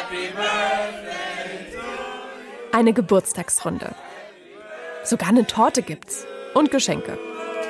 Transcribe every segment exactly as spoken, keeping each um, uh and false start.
Eine Geburtstagsrunde. Sogar eine Torte gibt's. Und Geschenke.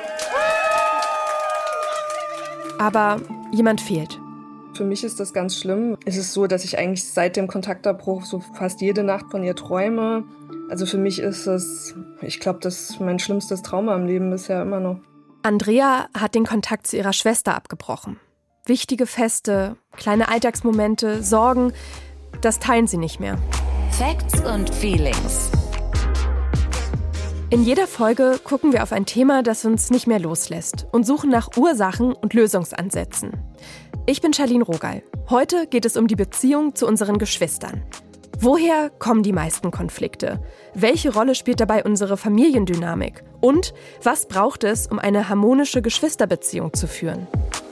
Aber jemand fehlt. Für mich ist das ganz schlimm. Es ist so, dass ich eigentlich seit dem Kontaktabbruch so fast jede Nacht von ihr träume. Also für mich ist es, ich glaube, das ist mein schlimmstes Trauma im Leben bisher immer noch. Andrea hat den Kontakt zu ihrer Schwester abgebrochen. Wichtige Feste, kleine Alltagsmomente, Sorgen, das teilen sie nicht mehr. Facts und Feelings. In jeder Folge gucken wir auf ein Thema, das uns nicht mehr loslässt und suchen nach Ursachen und Lösungsansätzen. Ich bin Charlene Rogal. Heute geht es um die Beziehung zu unseren Geschwistern. Woher kommen die meisten Konflikte? Welche Rolle spielt dabei unsere Familiendynamik? Und was braucht es, um eine harmonische Geschwisterbeziehung zu führen?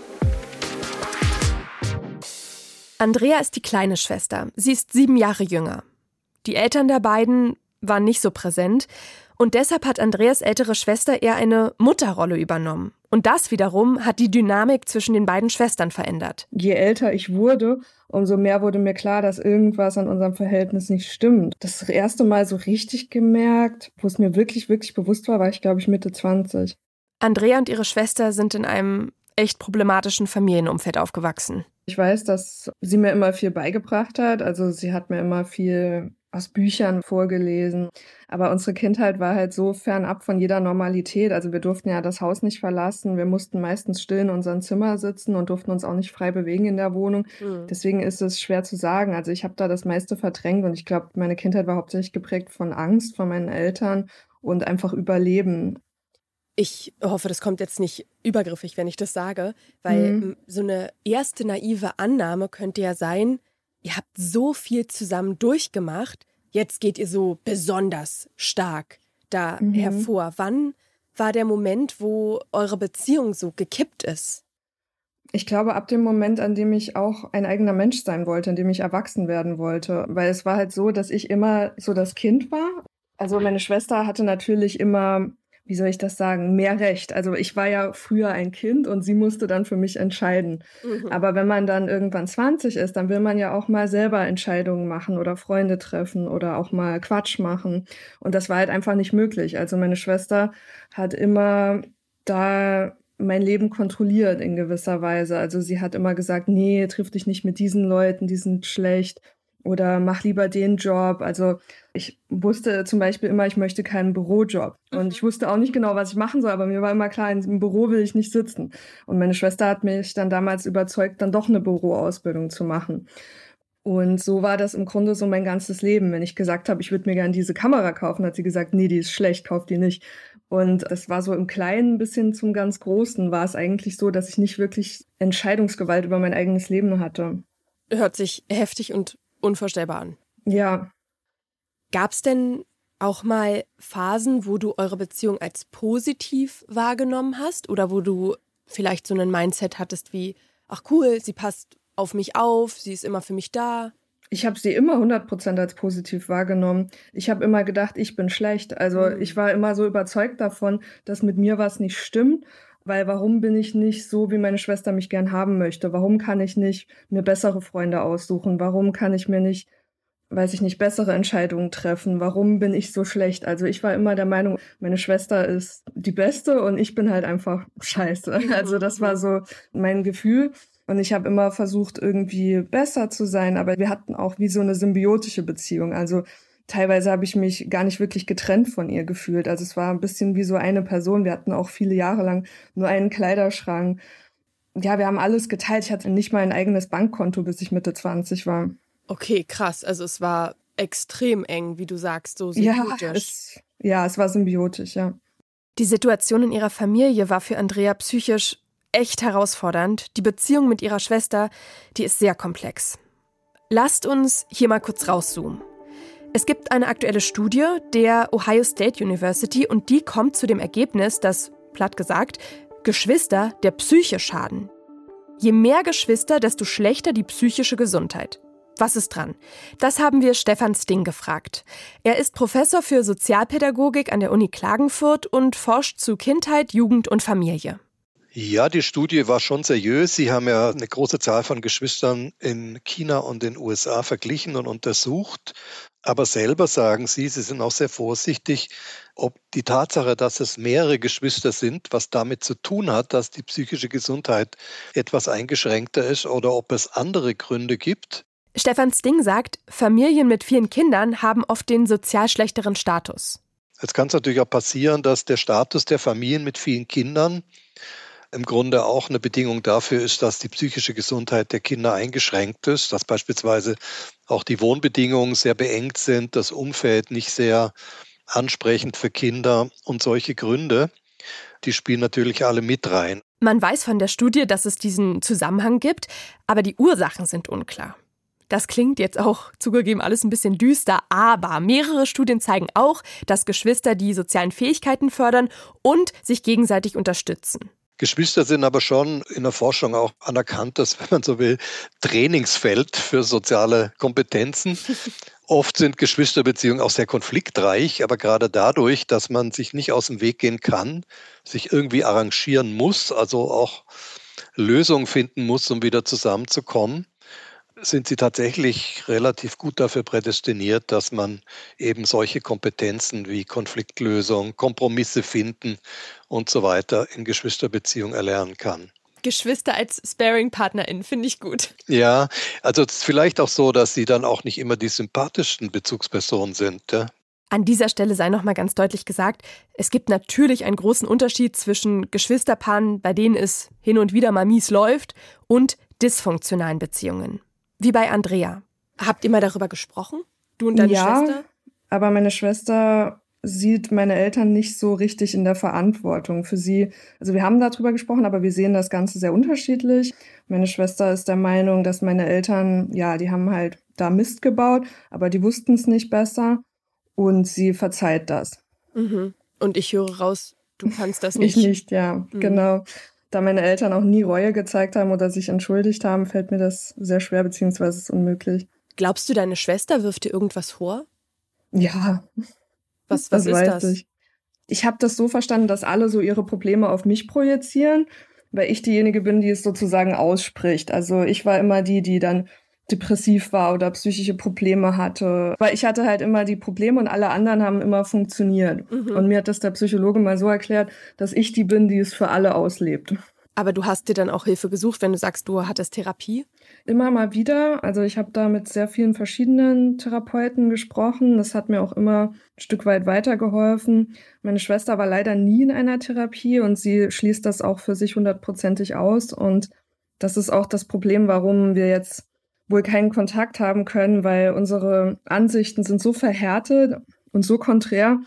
Andrea ist die kleine Schwester. Sie ist sieben Jahre jünger. Die Eltern der beiden waren nicht so präsent. Und deshalb hat Andreas ältere Schwester eher eine Mutterrolle übernommen. Und das wiederum hat die Dynamik zwischen den beiden Schwestern verändert. Je älter ich wurde, umso mehr wurde mir klar, dass irgendwas an unserem Verhältnis nicht stimmt. Das erste Mal so richtig gemerkt, wo es mir wirklich, wirklich bewusst war, war ich, glaube ich, Mitte zwanzig. Andrea und ihre Schwester sind in einem echt problematischen Familienumfeld aufgewachsen. Ich weiß, dass sie mir immer viel beigebracht hat. Also sie hat mir immer viel aus Büchern vorgelesen. Aber unsere Kindheit war halt so fernab von jeder Normalität. Also wir durften ja das Haus nicht verlassen. Wir mussten meistens still in unserem Zimmer sitzen und durften uns auch nicht frei bewegen in der Wohnung. Mhm. Deswegen ist es schwer zu sagen. Also ich habe da das meiste verdrängt und ich glaube, meine Kindheit war hauptsächlich geprägt von Angst vor meinen Eltern und einfach Überleben. Ich hoffe, das kommt jetzt nicht übergriffig, wenn ich das sage, weil mhm. so eine erste naive Annahme könnte ja sein, ihr habt so viel zusammen durchgemacht, jetzt geht ihr so besonders stark da mhm. hervor. Wann war der Moment, wo eure Beziehung so gekippt ist? Ich glaube, ab dem Moment, an dem ich auch ein eigener Mensch sein wollte, an dem ich erwachsen werden wollte. Weil es war halt so, dass ich immer so das Kind war. Also meine Schwester hatte natürlich immer, wie soll ich das sagen, mehr Recht. Also ich war ja früher ein Kind und sie musste dann für mich entscheiden. Mhm. Aber wenn man dann irgendwann zwanzig ist, dann will man ja auch mal selber Entscheidungen machen oder Freunde treffen oder auch mal Quatsch machen. Und das war halt einfach nicht möglich. Also meine Schwester hat immer da mein Leben kontrolliert in gewisser Weise. Also sie hat immer gesagt, nee, triff dich nicht mit diesen Leuten, die sind schlecht. Oder mach lieber den Job. Also ich wusste zum Beispiel immer, ich möchte keinen Bürojob. Und ich wusste auch nicht genau, was ich machen soll, aber mir war immer klar, im Büro will ich nicht sitzen. Und meine Schwester hat mich dann damals überzeugt, dann doch eine Büroausbildung zu machen. Und so war das im Grunde so mein ganzes Leben. Wenn ich gesagt habe, ich würde mir gerne diese Kamera kaufen, hat sie gesagt, nee, die ist schlecht, kauf die nicht. Und das war so im Kleinen bis hin zum ganz Großen, war es eigentlich so, dass ich nicht wirklich Entscheidungsgewalt über mein eigenes Leben hatte. Hört sich heftig und unvorstellbar an. Ja. Gab's denn auch mal Phasen, wo du eure Beziehung als positiv wahrgenommen hast oder wo du vielleicht so ein Mindset hattest wie, ach cool, sie passt auf mich auf, sie ist immer für mich da? Ich habe sie immer hundert Prozent als positiv wahrgenommen. Ich habe immer gedacht, ich bin schlecht. Also mhm. ich war immer so überzeugt davon, dass mit mir was nicht stimmt. Weil warum bin ich nicht so, wie meine Schwester mich gern haben möchte? Warum kann ich nicht mir bessere Freunde aussuchen? Warum kann ich mir nicht, weiß ich nicht, bessere Entscheidungen treffen? Warum bin ich so schlecht? Also ich war immer der Meinung, meine Schwester ist die Beste und ich bin halt einfach scheiße. Also das war so mein Gefühl. Und ich habe immer versucht, irgendwie besser zu sein. Aber wir hatten auch wie so eine symbiotische Beziehung. Also teilweise habe ich mich gar nicht wirklich getrennt von ihr gefühlt. Also es war ein bisschen wie so eine Person. Wir hatten auch viele Jahre lang nur einen Kleiderschrank. Ja, wir haben alles geteilt. Ich hatte nicht mal ein eigenes Bankkonto, bis ich Mitte zwanzig war. Okay, krass. Also es war extrem eng, wie du sagst, so symbiotisch. Ja, es, ja, es war symbiotisch, ja. Die Situation in ihrer Familie war für Andrea psychisch echt herausfordernd. Die Beziehung mit ihrer Schwester, die ist sehr komplex. Lasst uns hier mal kurz rauszoomen. Es gibt eine aktuelle Studie der Ohio State University und die kommt zu dem Ergebnis, dass, platt gesagt, Geschwister der Psyche schaden. Je mehr Geschwister, desto schlechter die psychische Gesundheit. Was ist dran? Das haben wir Stefan Sting gefragt. Er ist Professor für Sozialpädagogik an der Uni Klagenfurt und forscht zu Kindheit, Jugend und Familie. Ja, die Studie war schon seriös. Sie haben ja eine große Zahl von Geschwistern in China und den U S A verglichen und untersucht. Aber selber sagen Sie, Sie sind auch sehr vorsichtig, ob die Tatsache, dass es mehrere Geschwister sind, was damit zu tun hat, dass die psychische Gesundheit etwas eingeschränkter ist oder ob es andere Gründe gibt. Stefan Sting sagt, Familien mit vielen Kindern haben oft den sozial schlechteren Status. Jetzt kann es natürlich auch passieren, dass der Status der Familien mit vielen Kindern im Grunde auch eine Bedingung dafür ist, dass die psychische Gesundheit der Kinder eingeschränkt ist, dass beispielsweise auch die Wohnbedingungen sehr beengt sind, das Umfeld nicht sehr ansprechend für Kinder und solche Gründe, die spielen natürlich alle mit rein. Man weiß von der Studie, dass es diesen Zusammenhang gibt, aber die Ursachen sind unklar. Das klingt jetzt auch zugegeben alles ein bisschen düster, aber mehrere Studien zeigen auch, dass Geschwister die sozialen Fähigkeiten fördern und sich gegenseitig unterstützen. Geschwister sind aber schon in der Forschung auch anerkanntes, wenn man so will, Trainingsfeld für soziale Kompetenzen. Oft sind Geschwisterbeziehungen auch sehr konfliktreich, aber gerade dadurch, dass man sich nicht aus dem Weg gehen kann, sich irgendwie arrangieren muss, also auch Lösungen finden muss, um wieder zusammenzukommen, sind sie tatsächlich relativ gut dafür prädestiniert, dass man eben solche Kompetenzen wie Konfliktlösung, Kompromisse finden und so weiter in Geschwisterbeziehungen erlernen kann. Geschwister als Sparring-PartnerInnen finde ich gut. Ja, also es ist vielleicht auch so, dass sie dann auch nicht immer die sympathischsten Bezugspersonen sind. Ja? An dieser Stelle sei noch mal ganz deutlich gesagt, es gibt natürlich einen großen Unterschied zwischen Geschwisterpaaren, bei denen es hin und wieder mal mies läuft, und dysfunktionalen Beziehungen. Wie bei Andrea. Habt ihr mal darüber gesprochen? Du und deine ja, Schwester? Aber meine Schwester sieht meine Eltern nicht so richtig in der Verantwortung für sie. Also wir haben darüber gesprochen, aber wir sehen das Ganze sehr unterschiedlich. Meine Schwester ist der Meinung, dass meine Eltern, ja, die haben halt da Mist gebaut, aber die wussten es nicht besser und sie verzeiht das. Mhm. Und ich höre raus, du kannst das nicht. Ich nicht, ja, mhm. genau. Da meine Eltern auch nie Reue gezeigt haben oder sich entschuldigt haben, fällt mir das sehr schwer, beziehungsweise ist unmöglich. Glaubst du, deine Schwester wirft dir irgendwas vor? Ja. Was, was das ist weiß das? Ich, ich habe das so verstanden, dass alle so ihre Probleme auf mich projizieren, weil ich diejenige bin, die es sozusagen ausspricht. Also ich war immer die, die dann depressiv war oder psychische Probleme hatte. Weil ich hatte halt immer die Probleme und alle anderen haben immer funktioniert. Mhm. Und mir hat das der Psychologe mal so erklärt, dass ich die bin, die es für alle auslebt. Aber du hast dir dann auch Hilfe gesucht, wenn du sagst, du hattest Therapie? Immer mal wieder. Also ich habe da mit sehr vielen verschiedenen Therapeuten gesprochen. Das hat mir auch immer ein Stück weit weitergeholfen. Meine Schwester war leider nie in einer Therapie und sie schließt das auch für sich hundertprozentig aus. Und das ist auch das Problem, warum wir jetzt wohl keinen Kontakt haben können, weil unsere Ansichten sind so verhärtet und so konträr.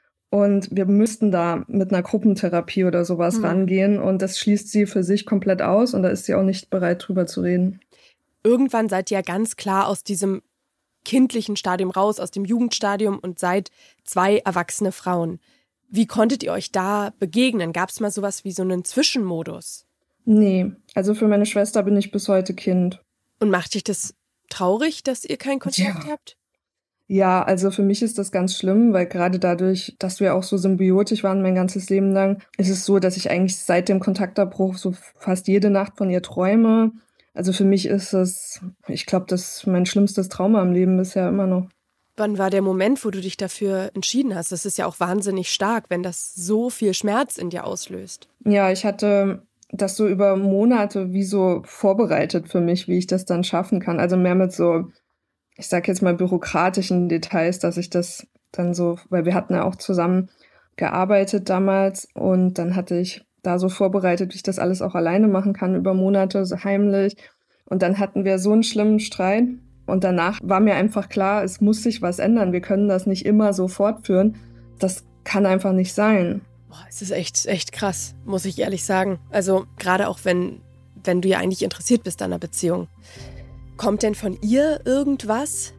Und wir müssten da mit einer Gruppentherapie oder sowas mhm. rangehen. Und das schließt sie für sich komplett aus. Und da ist sie auch nicht bereit, drüber zu reden. Irgendwann seid ihr ja ganz klar aus diesem kindlichen Stadium raus, aus dem Jugendstadium und seid zwei erwachsene Frauen. Wie konntet ihr euch da begegnen? Gab es mal sowas wie so einen Zwischenmodus? Nee, also für meine Schwester bin ich bis heute Kind. Und macht dich das traurig, dass ihr keinen Kontakt ja. habt? Ja, also für mich ist das ganz schlimm, weil gerade dadurch, dass wir auch so symbiotisch waren mein ganzes Leben lang, ist es so, dass ich eigentlich seit dem Kontaktabbruch so fast jede Nacht von ihr träume. Also für mich ist es, ich glaube, das ist mein schlimmstes Trauma im Leben bisher immer noch. Wann war der Moment, wo du dich dafür entschieden hast? Das ist ja auch wahnsinnig stark, wenn das so viel Schmerz in dir auslöst. Ja, ich hatte das so über Monate wie so vorbereitet für mich, wie ich das dann schaffen kann. Also mehr mit so, ich sag jetzt mal bürokratischen Details, dass ich das dann so, weil wir hatten ja auch zusammen gearbeitet damals und dann hatte ich da so vorbereitet, wie ich das alles auch alleine machen kann über Monate, so heimlich. Und dann hatten wir so einen schlimmen Streit und danach war mir einfach klar, es muss sich was ändern. Wir können das nicht immer so fortführen. Das kann einfach nicht sein. Boah, es ist echt, echt krass, muss ich ehrlich sagen. Also gerade auch wenn, wenn du ja eigentlich interessiert bist an einer Beziehung. Kommt denn von ihr irgendwas?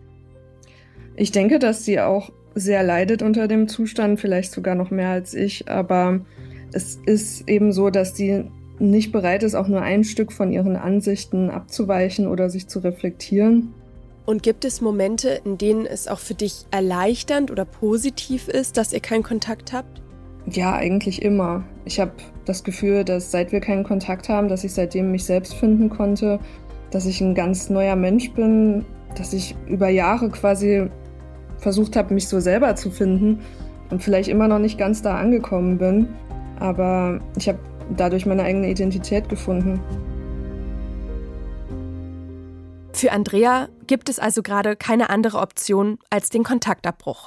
Ich denke, dass sie auch sehr leidet unter dem Zustand, vielleicht sogar noch mehr als ich. Aber es ist eben so, dass sie nicht bereit ist, auch nur ein Stück von ihren Ansichten abzuweichen oder sich zu reflektieren. Und gibt es Momente, in denen es auch für dich erleichternd oder positiv ist, dass ihr keinen Kontakt habt? Ja, eigentlich immer. Ich habe das Gefühl, dass seit wir keinen Kontakt haben, dass ich seitdem mich selbst finden konnte, dass ich ein ganz neuer Mensch bin, dass ich über Jahre quasi versucht habe, mich so selber zu finden und vielleicht immer noch nicht ganz da angekommen bin. Aber ich habe dadurch meine eigene Identität gefunden. Für Andrea gibt es also gerade keine andere Option als den Kontaktabbruch.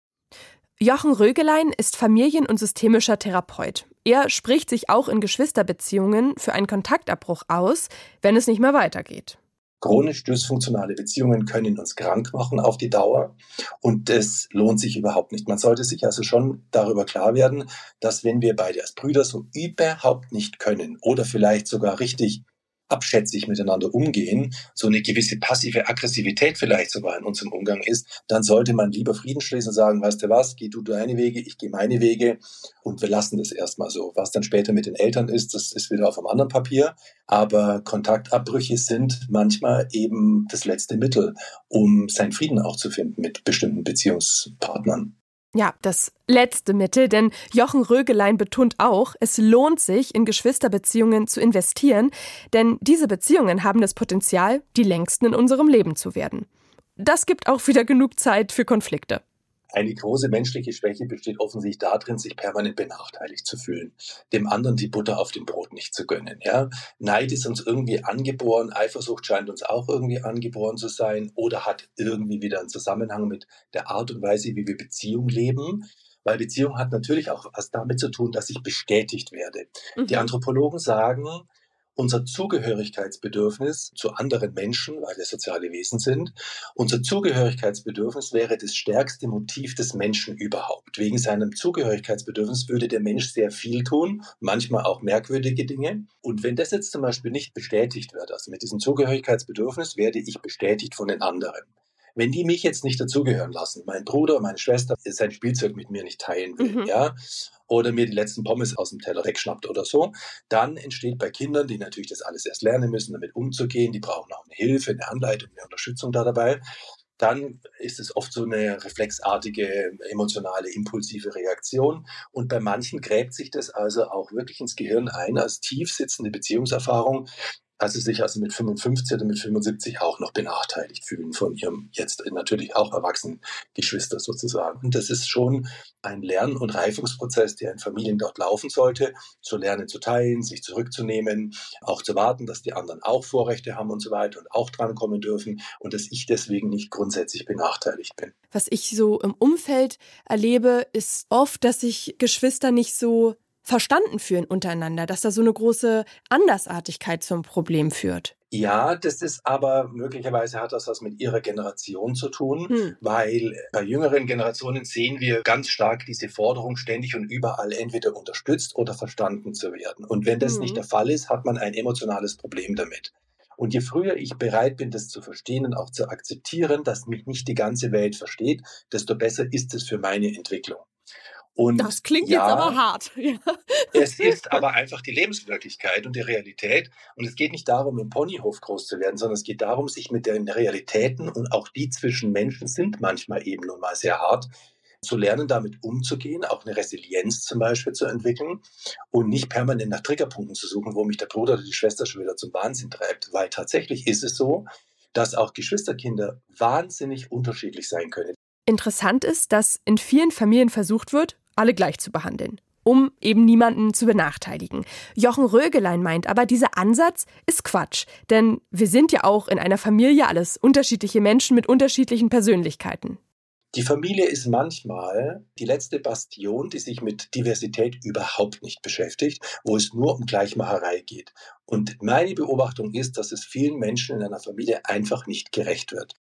Jochen Rögelein ist Familien- und systemischer Therapeut. Er spricht sich auch in Geschwisterbeziehungen für einen Kontaktabbruch aus, wenn es nicht mehr weitergeht. Chronisch dysfunktionale Beziehungen können uns krank machen auf die Dauer und es lohnt sich überhaupt nicht. Man sollte sich also schon darüber klar werden, dass wenn wir beide als Brüder so überhaupt nicht können oder vielleicht sogar richtig abschätzig miteinander umgehen, so eine gewisse passive Aggressivität vielleicht sogar in unserem Umgang ist, dann sollte man lieber Frieden schließen und sagen, weißt du was, geh du deine Wege, ich gehe meine Wege und wir lassen das erstmal so. Was dann später mit den Eltern ist, das ist wieder auf einem anderen Papier, aber Kontaktabbrüche sind manchmal eben das letzte Mittel, um seinen Frieden auch zu finden mit bestimmten Beziehungspartnern. Ja, das letzte Mittel, denn Jochen Rögelein betont auch, es lohnt sich, in Geschwisterbeziehungen zu investieren, denn diese Beziehungen haben das Potenzial, die längsten in unserem Leben zu werden. Das gibt auch wieder genug Zeit für Konflikte. Eine große menschliche Schwäche besteht offensichtlich darin, sich permanent benachteiligt zu fühlen, dem anderen die Butter auf dem Brot nicht zu gönnen. Ja? Neid ist uns irgendwie angeboren, Eifersucht scheint uns auch irgendwie angeboren zu sein oder hat irgendwie wieder einen Zusammenhang mit der Art und Weise, wie wir Beziehung leben. Weil Beziehung hat natürlich auch was damit zu tun, dass ich bestätigt werde. Mhm. Die Anthropologen sagen, unser Zugehörigkeitsbedürfnis zu anderen Menschen, weil wir soziale Wesen sind, unser Zugehörigkeitsbedürfnis wäre das stärkste Motiv des Menschen überhaupt. Wegen seinem Zugehörigkeitsbedürfnis würde der Mensch sehr viel tun, manchmal auch merkwürdige Dinge. Und wenn das jetzt zum Beispiel nicht bestätigt wird, also mit diesem Zugehörigkeitsbedürfnis werde ich bestätigt von den anderen. Wenn die mich jetzt nicht dazugehören lassen, mein Bruder, meine Schwester sein Spielzeug mit mir nicht teilen will, mhm. ja, oder mir die letzten Pommes aus dem Teller wegschnappt oder so, dann entsteht bei Kindern, die natürlich das alles erst lernen müssen, damit umzugehen, die brauchen auch eine Hilfe, eine Anleitung, eine Unterstützung da dabei, dann ist es oft so eine reflexartige, emotionale, impulsive Reaktion. Und bei manchen gräbt sich das also auch wirklich ins Gehirn ein als tief sitzende Beziehungserfahrung, als sie sich also mit fünfundfünfzig oder mit fünfundsiebzig auch noch benachteiligt fühlen von ihrem jetzt natürlich auch erwachsenen Geschwister sozusagen. Und das ist schon ein Lern- und Reifungsprozess, der in Familien dort laufen sollte, zu lernen, zu teilen, sich zurückzunehmen, auch zu warten, dass die anderen auch Vorrechte haben und so weiter und auch drankommen dürfen und dass ich deswegen nicht grundsätzlich benachteiligt bin. Was ich so im Umfeld erlebe, ist oft, dass sich Geschwister nicht so verstanden fühlen untereinander, dass da so eine große Andersartigkeit zum Problem führt. Ja, das ist aber möglicherweise hat das was mit ihrer Generation zu tun, hm. weil bei jüngeren Generationen sehen wir ganz stark diese Forderung, ständig und überall entweder unterstützt oder verstanden zu werden. Und wenn das hm. nicht der Fall ist, hat man ein emotionales Problem damit. Und je früher ich bereit bin, das zu verstehen und auch zu akzeptieren, dass mich nicht die ganze Welt versteht, desto besser ist es für meine Entwicklung. Und das klingt ja, jetzt aber hart. Ja. Es ist aber einfach die Lebenswirklichkeit und die Realität. Und es geht nicht darum, im Ponyhof groß zu werden, sondern es geht darum, sich mit den Realitäten und auch die zwischen Menschen sind manchmal eben nun mal sehr hart, zu lernen, damit umzugehen, auch eine Resilienz zum Beispiel zu entwickeln und nicht permanent nach Triggerpunkten zu suchen, wo mich der Bruder oder die Schwester schon wieder zum Wahnsinn treibt. Weil tatsächlich ist es so, dass auch Geschwisterkinder wahnsinnig unterschiedlich sein können. Interessant ist, dass in vielen Familien versucht wird, alle gleich zu behandeln, um eben niemanden zu benachteiligen. Jochen Rögelein meint aber, dieser Ansatz ist Quatsch, denn wir sind ja auch in einer Familie alles unterschiedliche Menschen mit unterschiedlichen Persönlichkeiten. Die Familie ist manchmal die letzte Bastion, die sich mit Diversität überhaupt nicht beschäftigt, wo es nur um Gleichmacherei geht. Und meine Beobachtung ist, dass es vielen Menschen in einer Familie einfach nicht gerecht wird.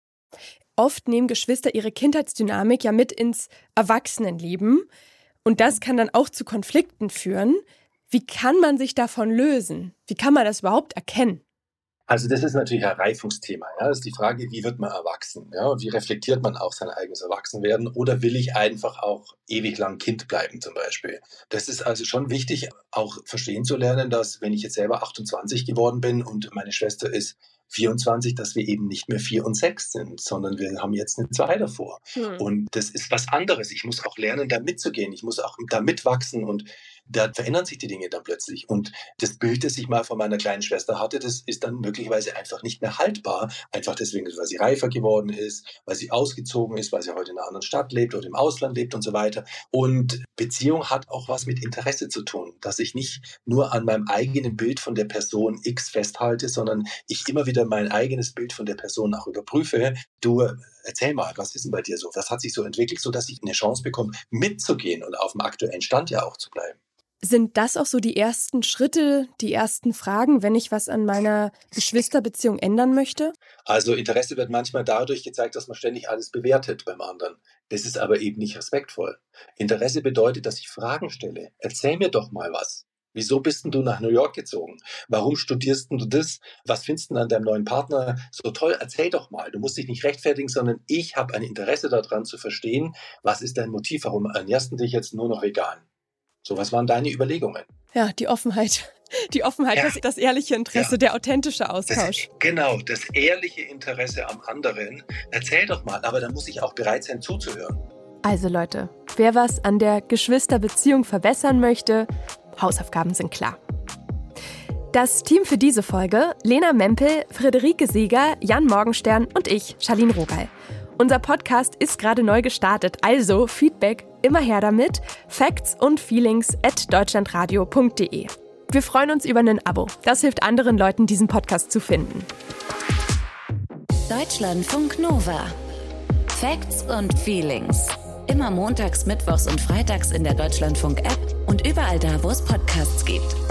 Oft nehmen Geschwister ihre Kindheitsdynamik ja mit ins Erwachsenenleben. Und das kann dann auch zu Konflikten führen. Wie kann man sich davon lösen? Wie kann man das überhaupt erkennen? Also das ist natürlich ein Reifungsthema. Ja? Das ist die Frage, wie wird man erwachsen? Ja? Und wie reflektiert man auch sein eigenes Erwachsenwerden? Oder will ich einfach auch ewig lang Kind bleiben zum Beispiel? Das ist also schon wichtig, auch verstehen zu lernen, dass wenn ich jetzt selber achtundzwanzig geworden bin und meine Schwester ist vierundzwanzig, dass wir eben nicht mehr vier und sechs sind, sondern wir haben jetzt eine zwei davor. Hm. Und das ist was anderes. Ich muss auch lernen, da mitzugehen. Ich muss auch da mitwachsen und da verändern sich die Dinge dann plötzlich. Und das Bild, das ich mal von meiner kleinen Schwester hatte, das ist dann möglicherweise einfach nicht mehr haltbar. Einfach deswegen, weil sie reifer geworden ist, weil sie ausgezogen ist, weil sie heute in einer anderen Stadt lebt oder im Ausland lebt und so weiter. Und Beziehung hat auch was mit Interesse zu tun, dass ich nicht nur an meinem eigenen Bild von der Person X festhalte, sondern ich immer wieder mein eigenes Bild von der Person auch überprüfe. Du, erzähl mal, was ist denn bei dir so? Was hat sich so entwickelt, sodass ich eine Chance bekomme, mitzugehen und auf dem aktuellen Stand ja auch zu bleiben? Sind das auch so die ersten Schritte, die ersten Fragen, wenn ich was an meiner Geschwisterbeziehung ändern möchte? Also Interesse wird manchmal dadurch gezeigt, dass man ständig alles bewertet beim anderen. Das ist aber eben nicht respektvoll. Interesse bedeutet, dass ich Fragen stelle. Erzähl mir doch mal was. Wieso bist denn du nach New York gezogen? Warum studierst denn du das? Was findest du an deinem neuen Partner so toll? Erzähl doch mal. Du musst dich nicht rechtfertigen, sondern ich habe ein Interesse daran zu verstehen, was ist dein Motiv? Warum ernährst du dich jetzt nur noch vegan? So, was waren deine Überlegungen? Ja, die Offenheit. Die Offenheit, ja. das, das ehrliche Interesse, ja. der authentische Austausch. Das, genau, das ehrliche Interesse am anderen. Erzähl doch mal, aber dann muss ich auch bereit sein zuzuhören. Also Leute, wer was an der Geschwisterbeziehung verbessern möchte, Hausaufgaben sind klar. Das Team für diese Folge: Lena Mempel, Friederike Seeger, Jan Morgenstern und ich, Charlene Rogal. Unser Podcast ist gerade neu gestartet, also Feedback immer her damit. Facts und Feelings at deutschlandradio punkt de. Wir freuen uns über ein Abo. Das hilft anderen Leuten, diesen Podcast zu finden. Deutschlandfunk Nova. Facts und Feelings. Immer montags, mittwochs und freitags in der Deutschlandfunk-App und überall da, wo es Podcasts gibt.